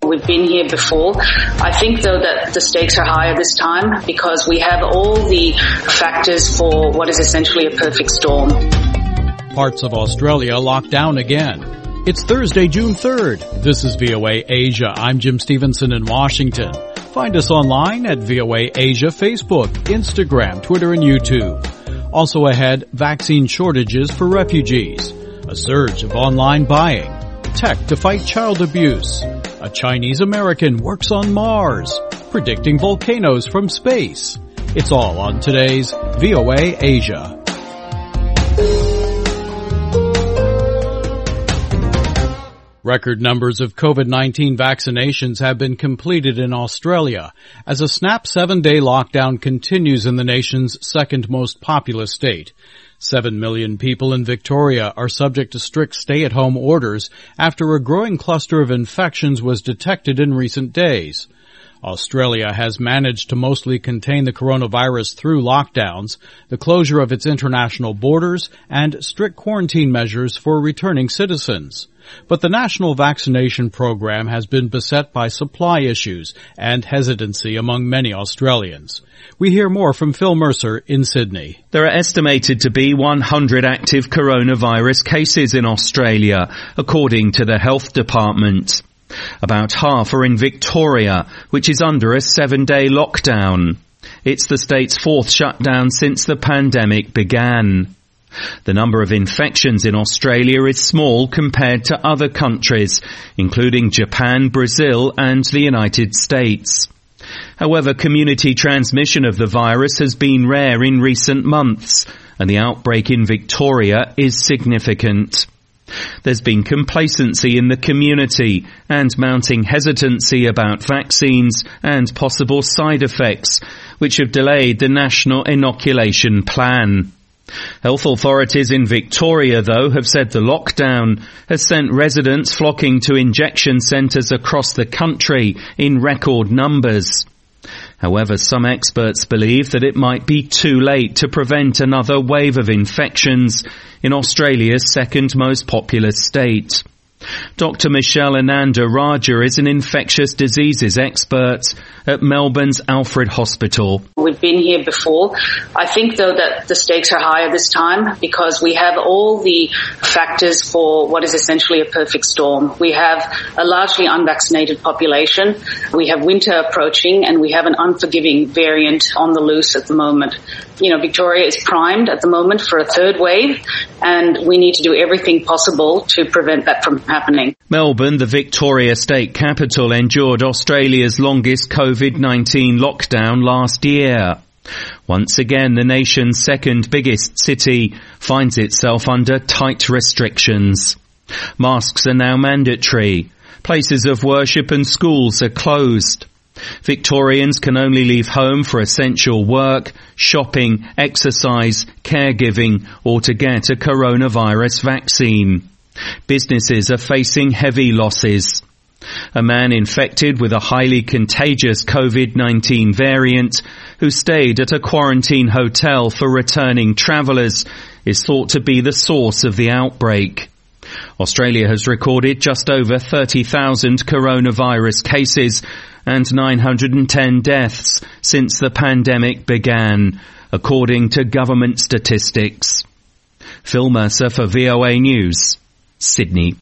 We've been here before. I think, though, that the stakes are higher this time because we have all the factors for what is essentially a perfect storm. Parts of Australia locked down again. It's Thursday, June 3rd. This is VOA Asia. I'm Jim Stevenson in Washington. Find us online at VOA Asia Facebook, Instagram, Twitter, and YouTube. Also ahead, vaccine shortages for refugees, a surge of online buying, tech to fight child abuse, a Chinese American works on Mars, predicting volcanoes from space. It's all on today's VOA Asia. Record numbers of COVID-19 vaccinations have been completed in Australia as a snap 7-day lockdown continues in the nation's second most populous state. 7 million people in Victoria are subject to strict stay-at-home orders after a growing cluster of infections was detected in recent days. Australia has managed to mostly contain the coronavirus through lockdowns, the closure of its international borders, and strict quarantine measures for returning citizens. But the national vaccination program has been beset by supply issues and hesitancy among many Australians. We hear more from Phil Mercer in Sydney. There are estimated to be 100 active coronavirus cases in Australia, according to the Health Department. About half are in Victoria, which is under a 7-day lockdown. It's the state's fourth shutdown since the pandemic began. The number of infections in Australia is small compared to other countries, including Japan, Brazil, and the United States. However, community transmission of the virus has been rare in recent months, and the outbreak in Victoria is significant. There's been complacency in the community and mounting hesitancy about vaccines and possible side effects, which have delayed the national inoculation plan. Health authorities in Victoria, though, have said the lockdown has sent residents flocking to injection centres across the country in record numbers. However, some experts believe that it might be too late to prevent another wave of infections in Australia's second most populous state. Dr. Michelle Ananda Raja is an infectious diseases expert at Melbourne's Alfred Hospital. We've been here before. I think, though, that the stakes are higher this time because we have all the factors for what is essentially a perfect storm. We have a largely unvaccinated population. We have winter approaching, and we have an unforgiving variant on the loose at the moment. Victoria is primed at the moment for a third wave, and we need to do everything possible to prevent that from happening. Melbourne, the Victoria state capital, endured Australia's longest COVID-19 lockdown last year. Once again, the nation's second biggest city finds itself under tight restrictions. Masks are now mandatory. Places of worship and schools are closed. Victorians can only leave home for essential work, shopping, exercise, caregiving, or to get a coronavirus vaccine. Businesses are facing heavy losses. A man infected with a highly contagious COVID-19 variant who stayed at a quarantine hotel for returning travellers is thought to be the source of the outbreak. Australia has recorded just over 30,000 coronavirus cases and 910 deaths since the pandemic began, according to government statistics. Phil Mercer for VOA News, Sydney.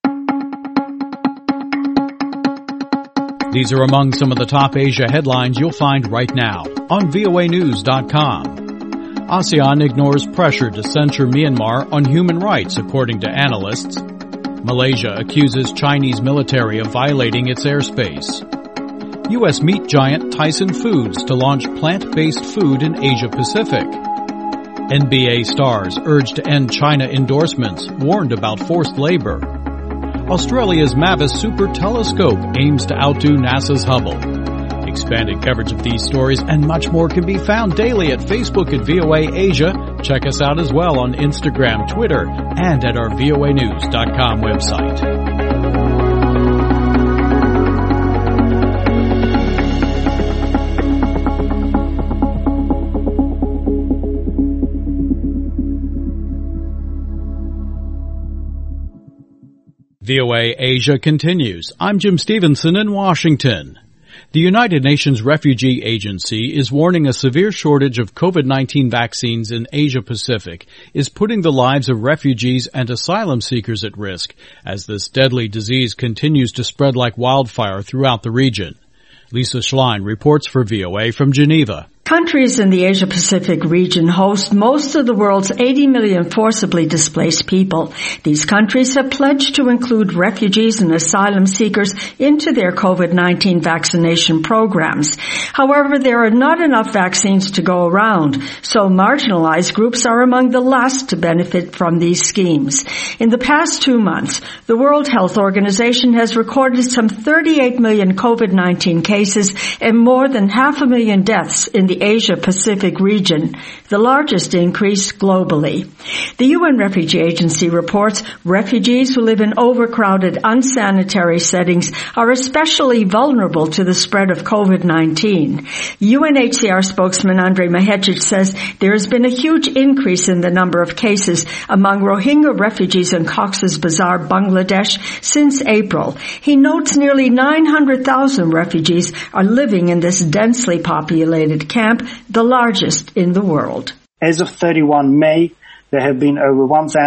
These are among some of the top Asia headlines you'll find right now on voanews.com. ASEAN ignores pressure to censure Myanmar on human rights, according to analysts. Malaysia accuses Chinese military of violating its airspace. U.S. meat giant Tyson Foods to launch plant-based food in Asia Pacific. NBA stars urged to end China endorsements, warned about forced labor. Australia's Mavis Super Telescope aims to outdo NASA's Hubble. Expanded coverage of these stories and much more can be found daily at Facebook at VOA Asia. Check us out as well on Instagram, Twitter, and at our voanews.com website. VOA Asia continues. I'm Jim Stevenson in Washington. The United Nations Refugee Agency is warning a severe shortage of COVID-19 vaccines in Asia Pacific is putting the lives of refugees and asylum seekers at risk as this deadly disease continues to spread like wildfire throughout the region. Lisa Schlein reports for VOA from Geneva. Countries in the Asia-Pacific region host most of the world's 80 million forcibly displaced people. These countries have pledged to include refugees and asylum seekers into their COVID-19 vaccination programs. However, there are not enough vaccines to go around, so marginalized groups are among the last to benefit from these schemes. In the past 2 months, the World Health Organization has recorded some 38 million COVID-19 cases and more than 500,000 deaths in the Asia-Pacific region, the largest increase globally. The UN Refugee Agency reports refugees who live in overcrowded, unsanitary settings are especially vulnerable to the spread of COVID-19. UNHCR spokesman Andrei Mahecic says there has been a huge increase in the number of cases among Rohingya refugees in Cox's Bazar, Bangladesh, since April. He notes nearly 900,000 refugees are living in this densely populated camp, the largest in the world. As of 31 May, there have been over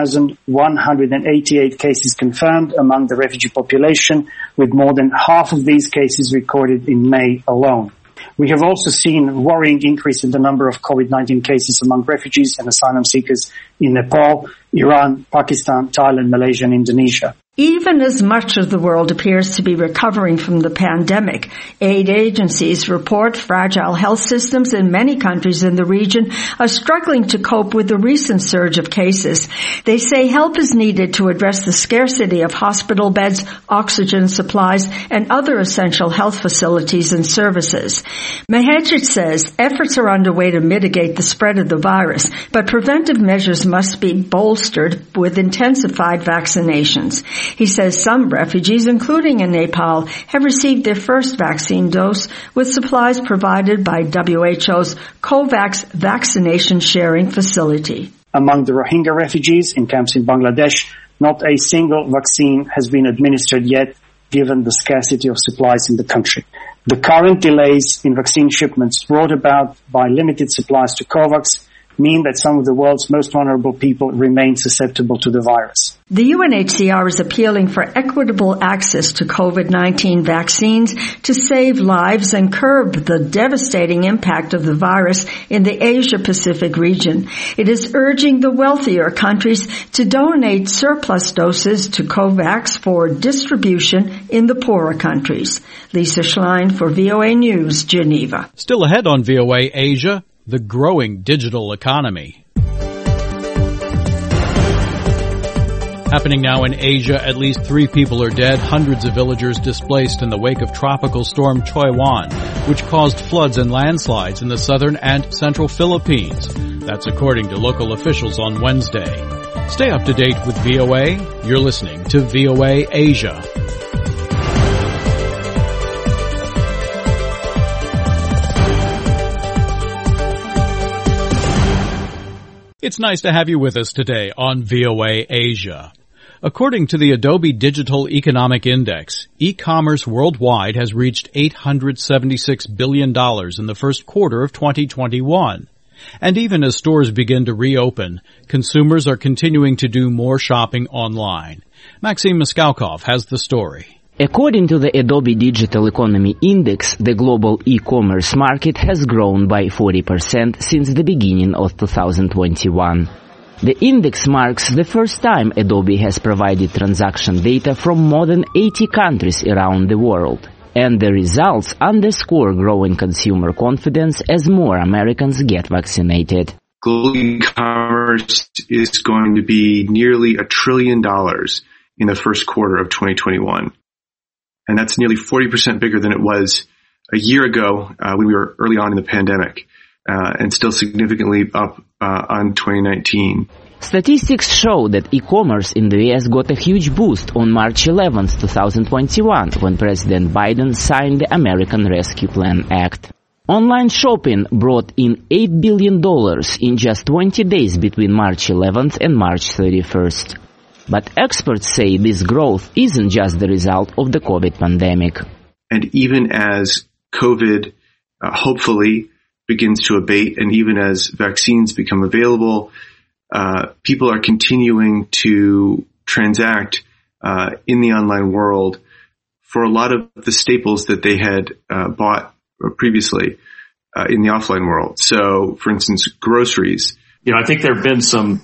1,188 cases confirmed among the refugee population, with more than half of these cases recorded in May alone. We have also seen a worrying increase in the number of COVID-19 cases among refugees and asylum seekers in Nepal, Iran, Pakistan, Thailand, Malaysia, and Indonesia. Even as much of the world appears to be recovering from the pandemic, aid agencies report fragile health systems in many countries in the region are struggling to cope with the recent surge of cases. They say help is needed to address the scarcity of hospital beds, oxygen supplies, and other essential health facilities and services. Mahecic says efforts are underway to mitigate the spread of the virus, but preventive measures must be bolstered with intensified vaccinations. He says some refugees, including in Nepal, have received their first vaccine dose with supplies provided by WHO's COVAX vaccination sharing facility. Among the Rohingya refugees in camps in Bangladesh, not a single vaccine has been administered yet, given the scarcity of supplies in the country. The current delays in vaccine shipments brought about by limited supplies to COVAX mean that some of the world's most vulnerable people remain susceptible to the virus. The UNHCR is appealing for equitable access to COVID-19 vaccines to save lives and curb the devastating impact of the virus in the Asia-Pacific region. It is urging the wealthier countries to donate surplus doses to COVAX for distribution in the poorer countries. Lisa Schlein for VOA News, Geneva. Still ahead on VOA Asia, the growing digital economy. Happening now in Asia, at least 3 people are dead, hundreds of villagers displaced in the wake of tropical storm Choyuan, which caused floods and landslides in the southern and central Philippines. That's according to local officials on Wednesday. Stay up to date with VOA. You're listening to VOA Asia. It's nice to have you with us today on VOA Asia. According to the Adobe Digital Economic Index, e-commerce worldwide has reached $876 billion in the first quarter of 2021. And even as stores begin to reopen, consumers are continuing to do more shopping online. Maxim Miskalkov has the story. According to the Adobe Digital Economy Index, the global e-commerce market has grown by 40% since the beginning of 2021. The index marks the first time Adobe has provided transaction data from more than 80 countries around the world. And the results underscore growing consumer confidence as more Americans get vaccinated. Global e-commerce is going to be nearly $1 trillion in the first quarter of 2021. And that's nearly 40% bigger than it was a year ago when we were early on in the pandemic, and still significantly up on 2019. Statistics show that e-commerce in the U.S. got a huge boost on March 11, 2021, when President Biden signed the American Rescue Plan Act. Online shopping brought in $8 billion in just 20 days between March 11th and March 31st. But experts say this growth isn't just the result of the COVID pandemic. And even as COVID hopefully begins to abate, and even as vaccines become available, people are continuing to transact in the online world for a lot of the staples that they had bought previously in the offline world. So, for instance, groceries. I think there have been some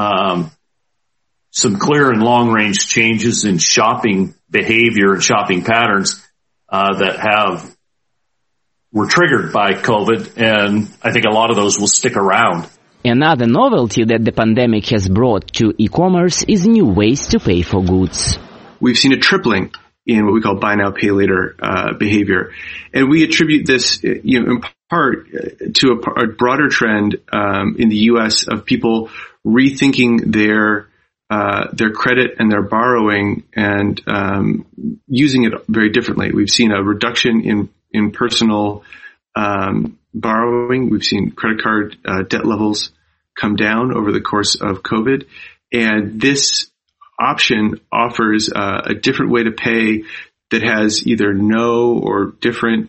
clear and long-range changes in shopping behavior and shopping patterns that were triggered by COVID, and I think a lot of those will stick around. Another novelty that the pandemic has brought to e-commerce is new ways to pay for goods. We've seen a tripling in what we call buy now, pay later behavior. And we attribute this, in part to a broader trend in the U.S. of people rethinking their credit and their borrowing and using it very differently. We've seen a reduction in personal borrowing. We've seen credit card debt levels come down over the course of COVID. And this option offers a different way to pay that has either no or different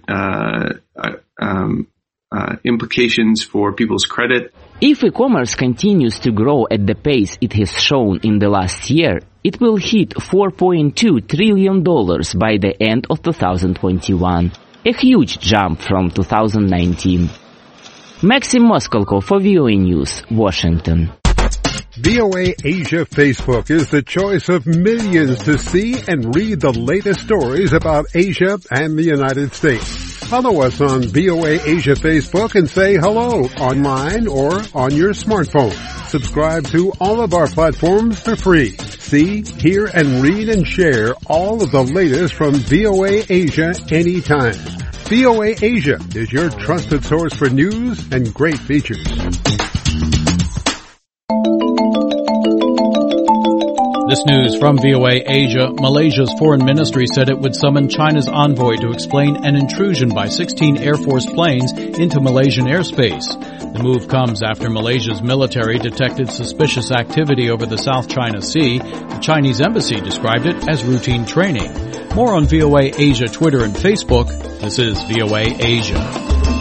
implications for people's credit. If e-commerce continues to grow at the pace it has shown in the last year, it will hit $4.2 trillion by the end of 2021, a huge jump from 2019. Maxim Moskalko for VOA News, Washington. VOA Asia Facebook is the choice of millions to see and read the latest stories about Asia and the United States. Follow us on VOA Asia Facebook and say hello online or on your smartphone. Subscribe to all of our platforms for free. See, hear, and read and share all of the latest from VOA Asia anytime. VOA Asia is your trusted source for news and great features. This news from VOA Asia. Malaysia's foreign ministry said it would summon China's envoy to explain an intrusion by 16 Air Force planes into Malaysian airspace. The move comes after Malaysia's military detected suspicious activity over the South China Sea. The Chinese embassy described it as routine training. More on VOA Asia Twitter and Facebook. This is VOA Asia.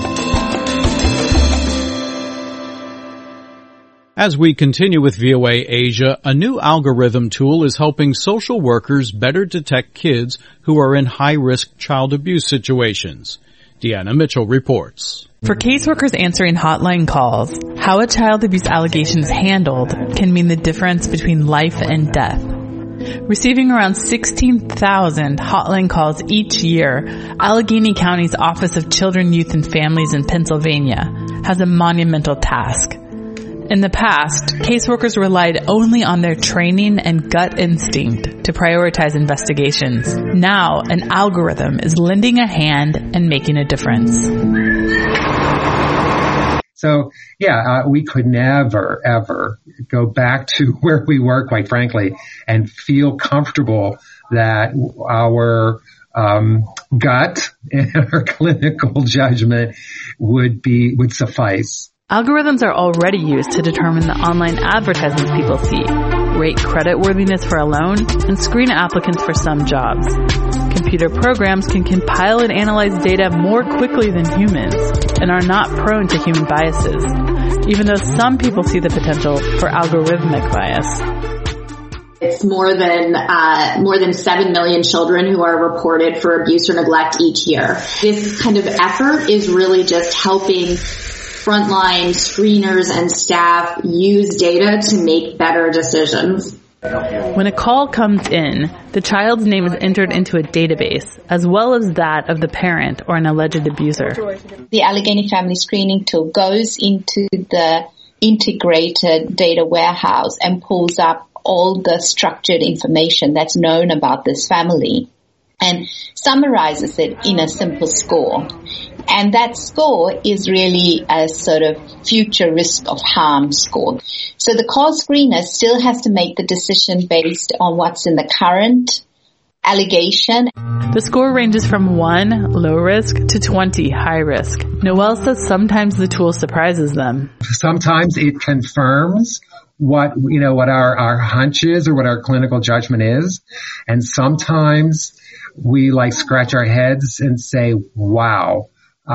As we continue with VOA Asia, a new algorithm tool is helping social workers better detect kids who are in high-risk child abuse situations. Deanna Mitchell reports. For caseworkers answering hotline calls, how a child abuse allegation is handled can mean the difference between life and death. Receiving around 16,000 hotline calls each year, Allegheny County's Office of Children, Youth, and Families in Pennsylvania has a monumental task. In the past, caseworkers relied only on their training and gut instinct to prioritize investigations. Now, an algorithm is lending a hand and making a difference. So, we could never, ever go back to where we were, quite frankly, and feel comfortable that our gut and our clinical judgment would suffice. Algorithms are already used to determine the online advertisements people see, rate creditworthiness for a loan, and screen applicants for some jobs. Computer programs can compile and analyze data more quickly than humans and are not prone to human biases, even though some people see the potential for algorithmic bias. It's more than 7 million children who are reported for abuse or neglect each year. This kind of effort is really just helping frontline screeners and staff use data to make better decisions. When a call comes in, the child's name is entered into a database, as well as that of the parent or an alleged abuser. The Allegheny Family Screening Tool goes into the integrated data warehouse and pulls up all the structured information that's known about this family and summarizes it in a simple score. And that score is really a sort of future risk of harm score. So the call screener still has to make the decision based on what's in the current allegation. The score ranges from 1, low risk, to 20, high risk. Noel says sometimes the tool surprises them. Sometimes it confirms what our hunch is or what our clinical judgment is. And sometimes we scratch our heads and say, wow,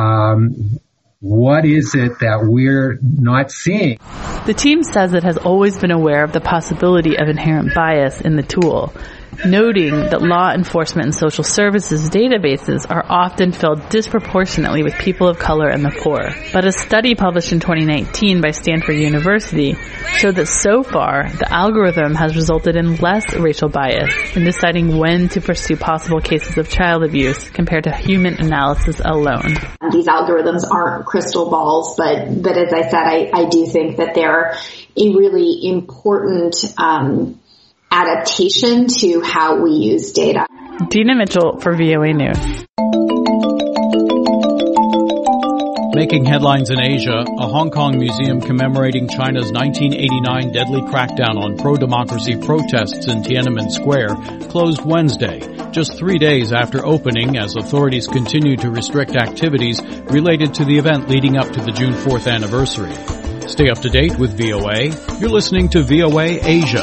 what is it that we're not seeing? The team says it has always been aware of the possibility of inherent bias in the tool, noting that law enforcement and social services databases are often filled disproportionately with people of color and the poor. But a study published in 2019 by Stanford University showed that so far, the algorithm has resulted in less racial bias in deciding when to pursue possible cases of child abuse compared to human analysis alone. These algorithms aren't crystal balls, but as I said, I do think that they're a really important adaptation to how we use data. Dina Mitchell for VOA News. Making headlines in Asia, a Hong Kong museum commemorating China's 1989 deadly crackdown on pro-democracy protests in Tiananmen Square closed Wednesday, just 3 days after opening as authorities continue to restrict activities related to the event leading up to the June 4th anniversary. Stay up to date with VOA. You're listening to VOA Asia.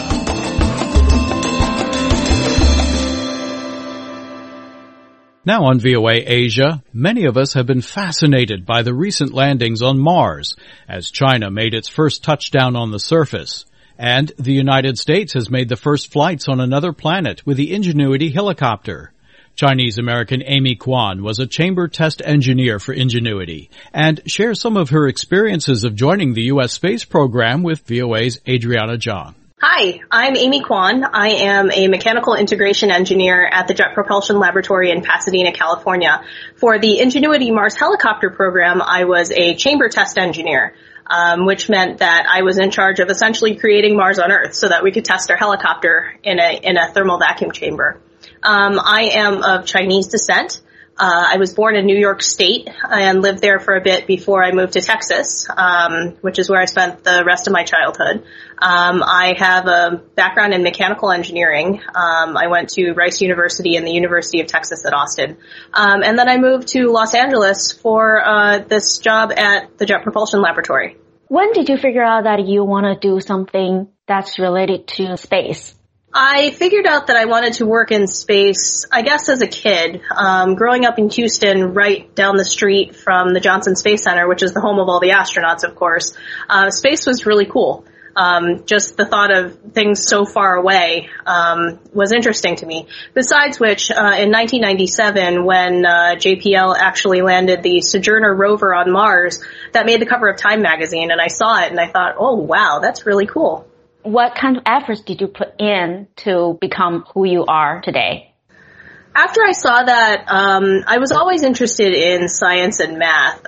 Now on VOA Asia, many of us have been fascinated by the recent landings on Mars as China made its first touchdown on the surface. And the United States has made the first flights on another planet with the Ingenuity helicopter. Chinese-American Amy Kwan was a chamber test engineer for Ingenuity and shares some of her experiences of joining the U.S. space program with VOA's Adriana Zhang. Hi, I'm Amy Kwan. I am a mechanical integration engineer at the Jet Propulsion Laboratory in Pasadena, California. For the Ingenuity Mars helicopter program, I was a chamber test engineer, which meant that I was in charge of essentially creating Mars on Earth so that we could test our helicopter in a thermal vacuum chamber. I am of Chinese descent. I was born in New York State and lived there for a bit before I moved to Texas, which is where I spent the rest of my childhood. I have a background in mechanical engineering. I went to Rice University and the University of Texas at Austin. And then I moved to Los Angeles for this job at the Jet Propulsion Laboratory. When did you figure out that you want to do something that's related to space? I figured out that I wanted to work in space, I guess, as a kid. Growing up in Houston, right down the street from the Johnson Space Center, which is the home of all the astronauts, of course, space was really cool. Just the thought of things so far away was interesting to me. Besides which, in 1997, when JPL actually landed the Sojourner rover on Mars, that made the cover of Time magazine, and I saw it and I thought, oh, wow, that's really cool. What kind of efforts did you put in to become who you are today? After I saw that, I was always interested in science and math.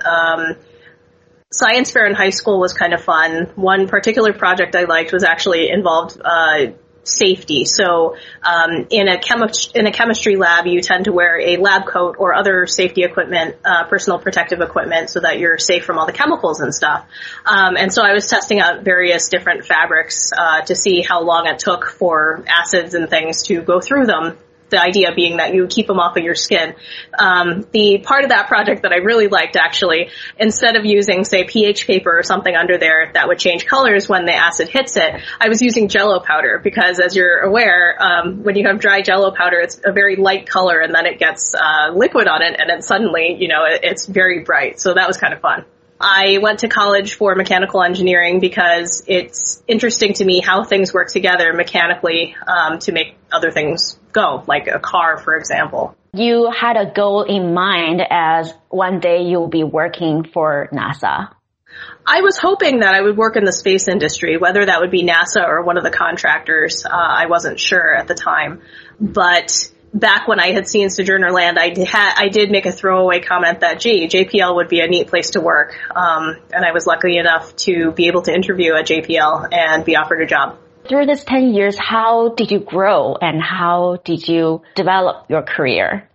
Science fair in high school was kind of fun. One particular project I liked was actually involved safety. So in a chemistry lab, you tend to wear a lab coat or other safety equipment, personal protective equipment, so that you're safe from all the chemicals and stuff. And so I was testing out various different fabrics to see how long it took for acids and things to go through them. The idea being that you keep them off of your skin. The part of that project that I really liked, actually, instead of using, say, pH paper or something under there that would change colors when the acid hits it, I was using Jell-O powder because, as you're aware, when you have dry Jell-O powder, it's a very light color, and then it gets liquid on it, and then suddenly, it's very bright. So that was kind of fun. I went to college for mechanical engineering because it's interesting to me how things work together mechanically to make other things go, like a car, for example. You had a goal in mind as one day you'll be working for NASA. I was hoping that I would work in the space industry, whether that would be NASA or one of the contractors. I wasn't sure at the time, but back when I had seen Sojourner land, I did make a throwaway comment that, JPL would be a neat place to work. And I was lucky enough to be able to interview at JPL and be offered a job. Through this 10 years, how did you grow and how did you develop your career?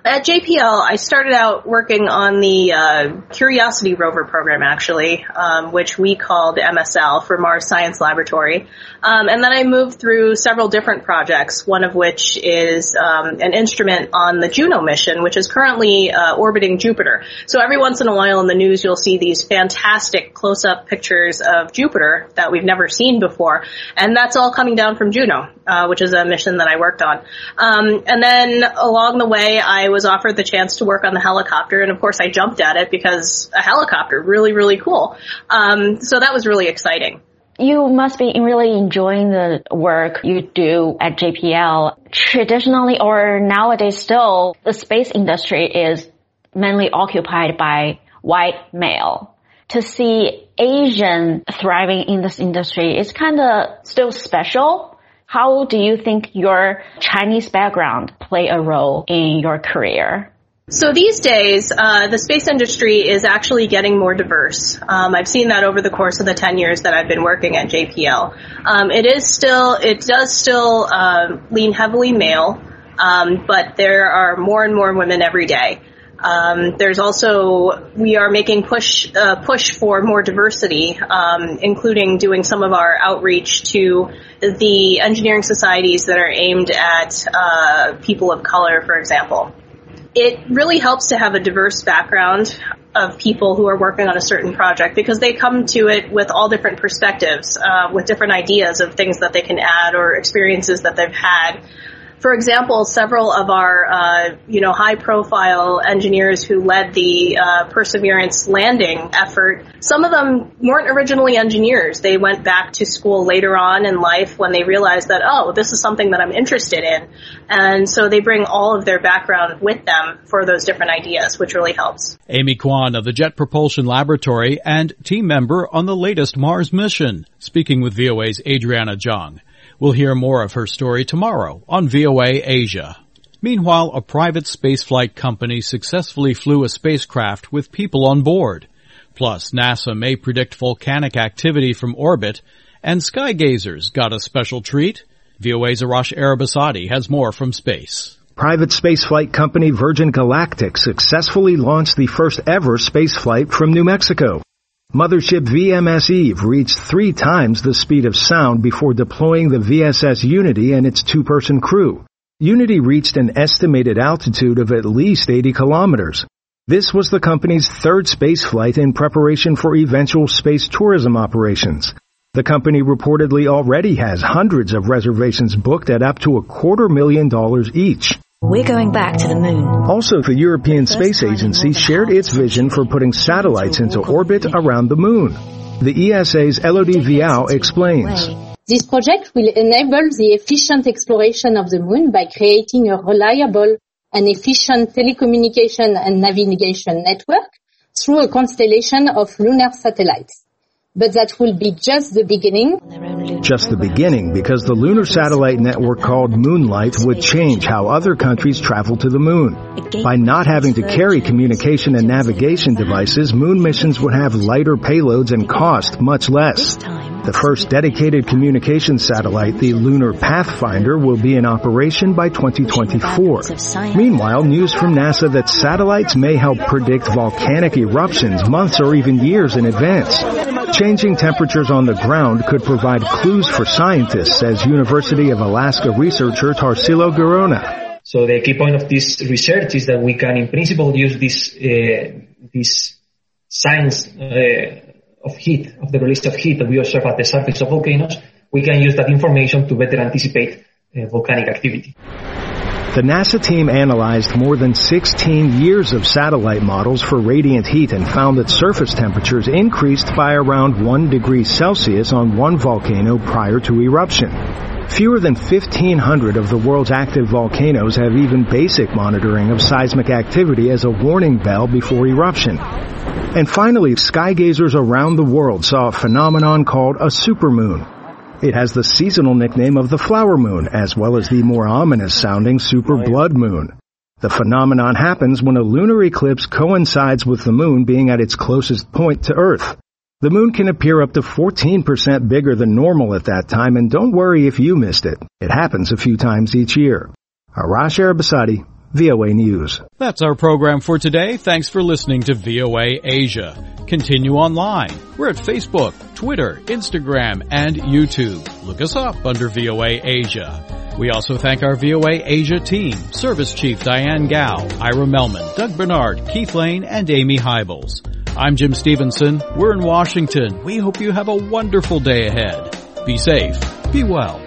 At JPL, I started out working on the Curiosity rover program, actually, which we called MSL for Mars Science Laboratory. And then I moved through several different projects, one of which is an instrument on the Juno mission, which is currently orbiting Jupiter. So every once in a while in the news, you'll see these fantastic close-up pictures of Jupiter that we've never seen before. And that's all coming down from Juno, which is a mission that I worked on. And then along the way, I was offered the chance to work on the helicopter, and of course I jumped at it because a helicopter, really, really cool. So that was really exciting. You must be really enjoying the work you do at JPL. Traditionally, or nowadays still, the space industry is mainly occupied by white male. To see Asian thriving in this industry is kind of still special. How do you think your Chinese background play a role in your career? So these days, the space industry is actually getting more diverse. I've seen that over the course of the 10 years that I've been working at JPL. It does still lean heavily male, but there are more and more women every day. We are making push for more diversity, including doing some of our outreach to the engineering societies that are aimed at people of color, for example. It really helps to have a diverse background of people who are working on a certain project because they come to it with all different perspectives, with different ideas of things that they can add or experiences that they've had. For example, several of our, high-profile engineers who led the Perseverance landing effort, some of them weren't originally engineers. They went back to school later on in life when they realized that, this is something that I'm interested in. And so they bring all of their background with them for those different ideas, which really helps. Amy Kwan of the Jet Propulsion Laboratory and team member on the latest Mars mission, speaking with VOA's Adriana Zhang. We'll hear more of her story tomorrow on VOA Asia. Meanwhile, a private spaceflight company successfully flew a spacecraft with people on board. Plus, NASA may predict volcanic activity from orbit, and skygazers got a special treat. VOA's Arash Arabasadi has more from space. Private spaceflight company Virgin Galactic successfully launched the first ever spaceflight from New Mexico. Mothership VMS Eve reached 3 times the speed of sound before deploying the VSS Unity and its 2-person crew. Unity reached an estimated altitude of at least 80 kilometers. This was the company's 3rd spaceflight in preparation for eventual space tourism operations. The company reportedly already has hundreds of reservations booked at up to $250,000 each. We're going back to the moon. Also, the European Space Agency shared its vision for putting satellites into orbit around the moon. The ESA's Elodie Viau explains. This project will enable the efficient exploration of the moon by creating a reliable and efficient telecommunication and navigation network through a constellation of lunar satellites. But that will be just the beginning. Just the beginning, because the lunar satellite network called Moonlight would change how other countries travel to the moon. By not having to carry communication and navigation devices, moon missions would have lighter payloads and cost much less. The first dedicated communication satellite, the Lunar Pathfinder, will be in operation by 2024. Meanwhile, news from NASA that satellites may help predict volcanic eruptions months or even years in advance. Changing temperatures on the ground could provide clues for scientists, says University of Alaska researcher Tarsilo Garona. So the key point of this research is that we can, in principle, use this science of heat, of the release of heat that we observe at the surface of volcanoes. We can use that information to better anticipate volcanic activity. The NASA team analyzed more than 16 years of satellite models for radiant heat and found that surface temperatures increased by around 1 degree Celsius on one volcano prior to eruption. Fewer than 1,500 of the world's active volcanoes have even basic monitoring of seismic activity as a warning bell before eruption. And finally, skygazers around the world saw a phenomenon called a supermoon. It has the seasonal nickname of the flower moon, as well as the more ominous-sounding super blood moon. The phenomenon happens when a lunar eclipse coincides with the moon being at its closest point to Earth. The moon can appear up to 14% bigger than normal at that time, and don't worry if you missed it. It happens a few times each year. Arash Arabasadi, VOA News. That's our program for today. Thanks for listening to VOA Asia. Continue online. We're at Facebook, Twitter, Instagram, and YouTube. Look us up under VOA Asia. We also thank our VOA Asia team, Service Chief Diane Gao, Ira Melman, Doug Bernard, Keith Lane, and Amy Hybels. I'm Jim Stevenson. We're in Washington. We hope you have a wonderful day ahead. Be safe. Be well.